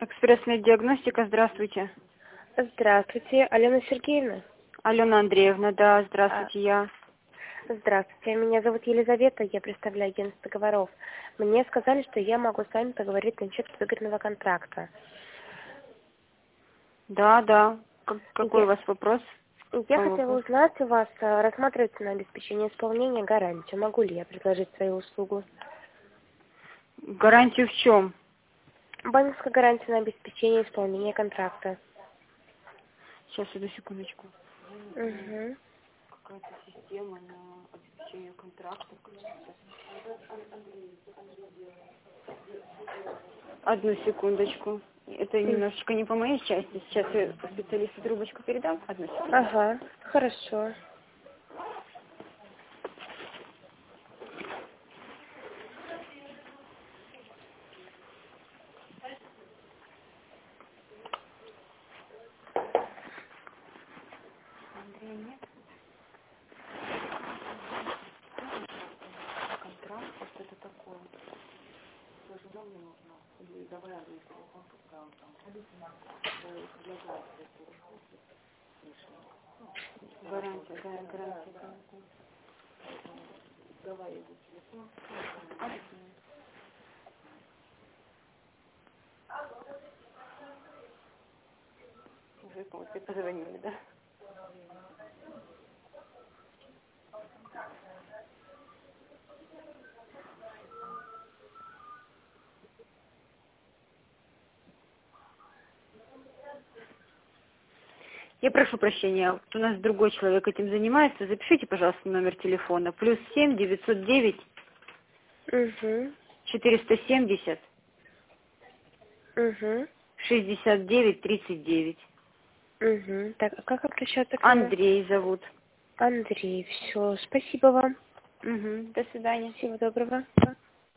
Экспрессная диагностика, здравствуйте. Здравствуйте, Алена Сергеевна. Алена Андреевна, да, здравствуйте, я. Здравствуйте, меня зовут Елизавета, я представляю агентство договоров. Мне сказали, что я могу с вами поговорить насчет выгодного контракта. Да. Какой у вас вопрос? Я хотела узнать у вас, рассматривается на обеспечение исполнения гарантию. Могу ли я предложить свою услугу? Гарантию в чем? Банковская гарантия на обеспечение исполнения контракта. Сейчас, одну секундочку. Угу. Какая-то система на обеспечение контракта. Одну секундочку. Это немножечко не по моей части. Сейчас я специалисту трубочку передам. Одну секунду. Ага, хорошо. Андрея нет? Контракт, что это такое? Гарантия, да, гарантия. Давай его телефон. Уже кому-то позвонили, да? Я прошу прощения, вот у нас другой человек этим занимается. Запишите, пожалуйста, номер телефона. +7 909 Угу. 470 Угу. 69 39. Угу. Так, а как обращаться к нему? Андрей зовут. Андрей, все, спасибо вам. До свидания. Всего доброго.